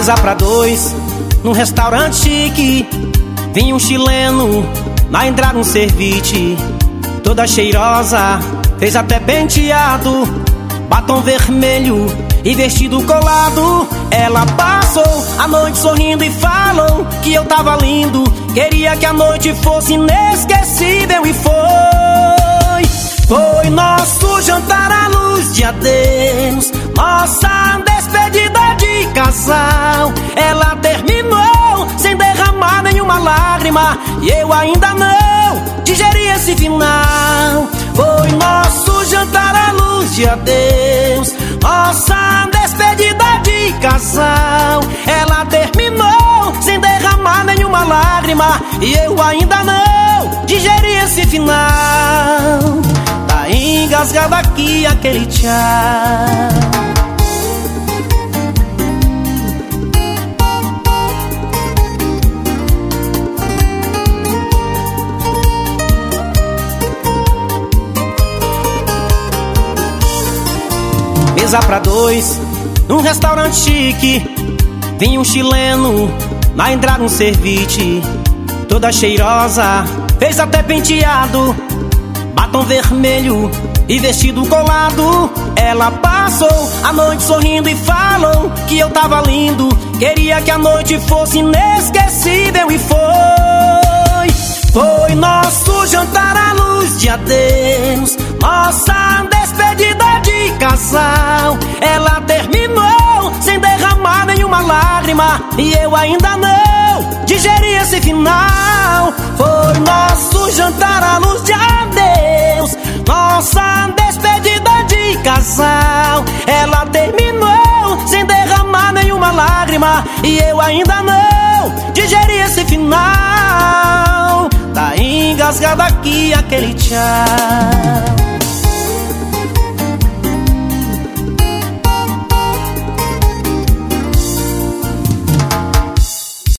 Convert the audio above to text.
Mesa pra dois, num restaurante chique. Vinha um chileno, na entrada um servite. Toda cheirosa, fez até penteado, batom vermelho e vestido colado. Ela passou a noite sorrindo e falou que eu tava lindo. Queria que a noite fosse inesquecível e foi. Foi nosso jantar à luz de adeus, nossa despedida de casal. Ela terminou sem derramar nenhuma lágrima e eu ainda não digeri esse final. Foi nosso jantar à luz de adeus, nossa despedida de casal. Ela terminou sem derramar nenhuma lágrima e eu ainda não digeri esse final. Tá engasgado aqui aquele tchau. Mesa pra dois, num restaurante chique. Vinha um chileno, na entrada um servite. Toda cheirosa, fez até penteado, batom vermelho e vestido colado. Ela passou a noite sorrindo e falou que eu tava lindo. Queria que a noite fosse inesquecível e foi. Foi nosso jantar à luz de adeus, nossa despedida de casal. Ela terminou sem derramar nenhuma lágrima e eu ainda não digeri esse final. Foi nosso jantar à luz de adeus, nossa despedida de casal. Ela terminou sem derramar nenhuma lágrima e eu ainda não digeri esse final. Tá engasgado aqui aquele tchau.